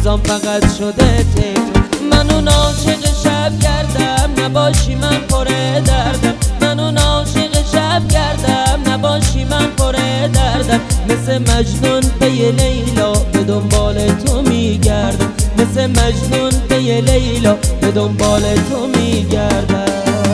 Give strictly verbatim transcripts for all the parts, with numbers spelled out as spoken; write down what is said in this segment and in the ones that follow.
روزام فقط شده تکرار. من اون عاشق شب گردم نباشی من پر دردم. من اون عاشق شب گردم نباشی من پر دردم. مثل مجنون به یه لیلا به دنبال تو میگردم. مثل مجنون به یه لیلا به دنبال تو میگردم.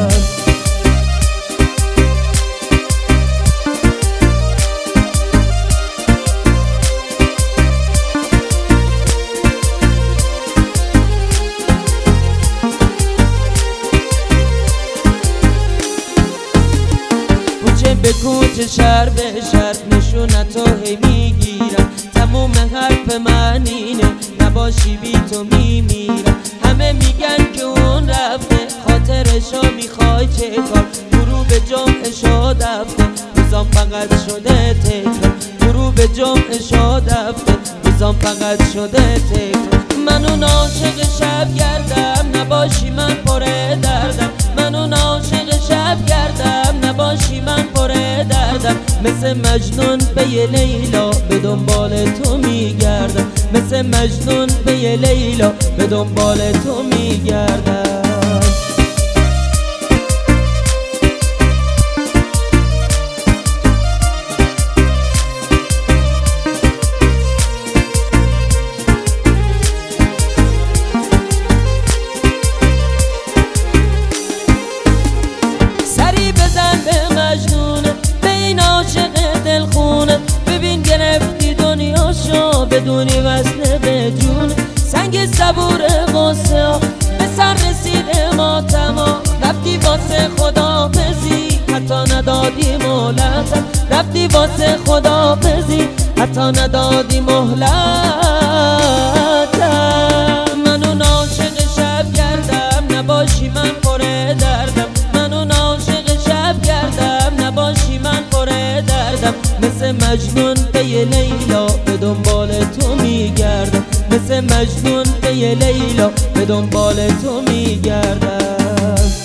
به کوچه شهر به شهر نشونتو هی میگیرم. تموم حرف من اینه نباشی بی تو میمیرم. همه میگن که اون رفته خاطرشو میخوای چه کار. غروب جمعشو دفته روزام فقط شده تکرار. غروب جمعشو دفته روزام فقط شده تکرار. من اون عاشق شب گردم نباشی من پر دردم. من اون عاشق شب گردم نباشی من پر دردم. مثل مجنون به یه لیلا به دنبال تو میگردم. مثل مجنون به یه لیلا به دنبال تو میگردم. سری بزن به مجنونه به این عاشق دلخونه. ببین گرفتی دنیاشو بدونی وصله به جونه. سنگ صبور غصه ها به سر رسیده ماتما. رفتی واسه خدا بزی حتی ندادی مهلت. رفتی واسه خدا بزی حتی ندادی مهلت. من اون عاشق شب گردم نباشی من پر دردم. من اون عاشق شب گردم نباشی من پر دردم. مثل مجنون به یه لیلا به دنبال تو میگردم. مثل مجنون به یه لیلا به دنبال تو میگردم.